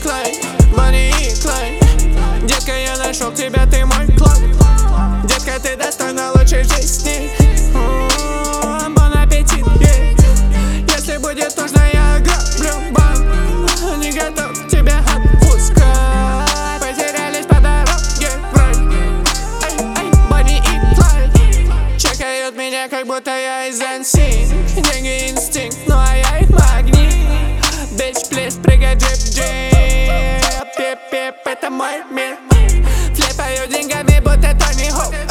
Клайд, Бонни и Клайд. Детка, я нашел тебя, ты мой клон. Детка, ты достойна лучшей жизни. Бон аппетит, если будет нужно, я ограблю банк. Не готов тебя отпускать. Потерялись по дороге в рай. Бонни и Клайд чекают меня, как будто я из NSYNC. Деньги инстинкт, ну а я их магнит. Bitch, please, прыгай, джип-джип. Пип-пип, это мой мир. Флипаю деньгами, будто Тони Хоук.